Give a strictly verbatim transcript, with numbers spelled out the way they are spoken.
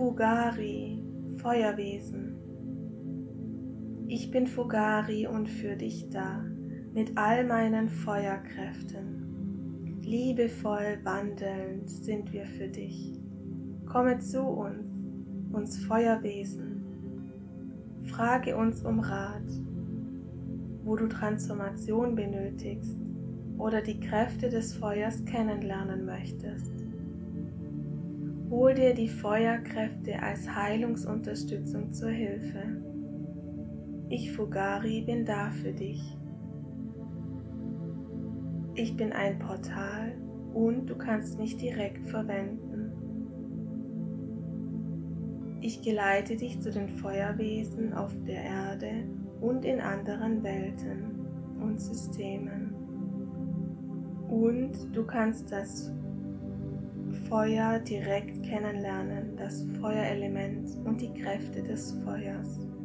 Fugari, Feuerwesen. Ich bin Fugari und für dich da, mit all meinen Feuerkräften. Liebevoll wandelnd sind wir für dich. Komme zu uns, uns Feuerwesen. Frage uns um Rat, wo du Transformation benötigst oder die Kräfte des Feuers kennenlernen möchtest. Hol dir die Feuerkräfte als Heilungsunterstützung zur Hilfe. Ich, Fugari, bin da für dich. Ich bin ein Portal und du kannst mich direkt verwenden. Ich geleite dich zu den Feuerwesen auf der Erde und in anderen Welten und Systemen. Und du kannst das Feuer direkt kennenlernen, das Feuerelement und die Kräfte des Feuers.